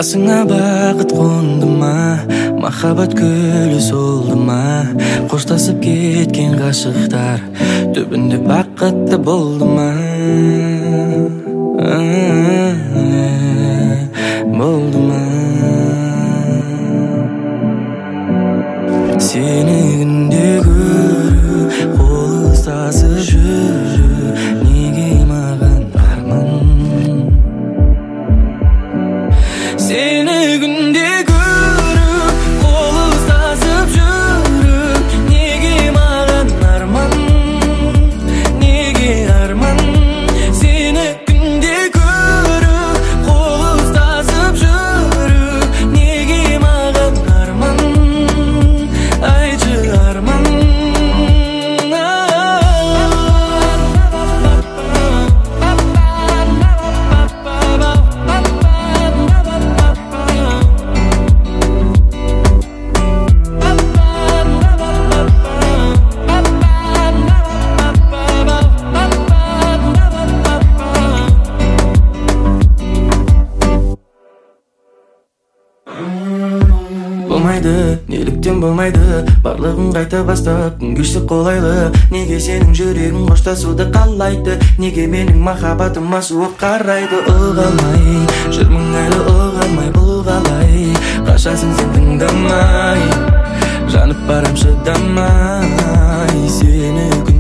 басыңа бақыт қонды ма, махаббат гүлі солды ма, қоштасып кеткен ғашықтар түбінде бақытты болды ма, болды ма? Сені күнде көру, қол ұстасып жүру, неге маған арман? Сені күнде көру, қол ұстасып жүру, неге маған арман? Неге арман? Сені күнде көру, қол ұстасып жүру, неге маған арман? Айтшы арман. Болмайды, неліктен болмайды, барлығын қайта бастап, күн кештік қолайлы. Неге сенің жүрегің қоштасуды қалайды, неге менің махаббатыма суық қарайды? Ұғалмай, жүрмін әлі ұғалмай, бұл қалай? Қашасың сен тыңдамай, жанып барам шыдамай. Сені